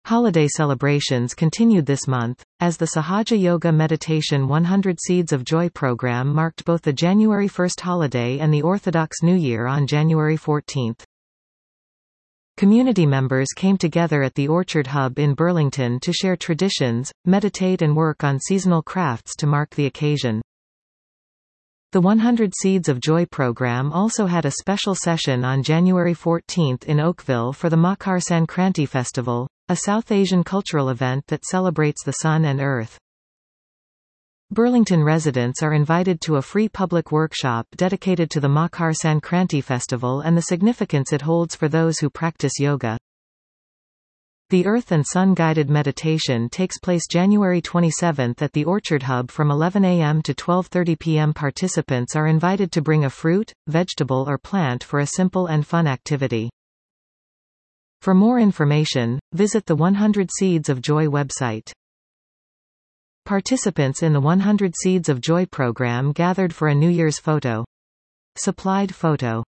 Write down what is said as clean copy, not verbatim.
Holiday celebrations continued this month, as the Sahaja Yoga Meditation 100 Seeds of Joy program marked both the January 1 holiday and the Orthodox New Year on January 14. Community members came together at the Orchard Hub in Burlington to share traditions, meditate and work on seasonal crafts to mark the occasion. The 100 Seeds of Joy program also had a special session on January 14 in Oakville for the Makar Sankranti Festival, a South Asian cultural event that celebrates the sun and earth. Burlington residents are invited to a free public workshop dedicated to the Makar Sankranti Festival and the significance it holds for those who practice yoga. The Earth and Sun Guided Meditation takes place January 27 at the Orchard Hub from 11 a.m. to 12:30 p.m. Participants are invited to bring a fruit, vegetable or plant for a simple and fun activity. For more information, visit the 100 Seeds of Joy website. Participants in the 100 Seeds of Joy program gathered for a New Year's photo. Supplied photo.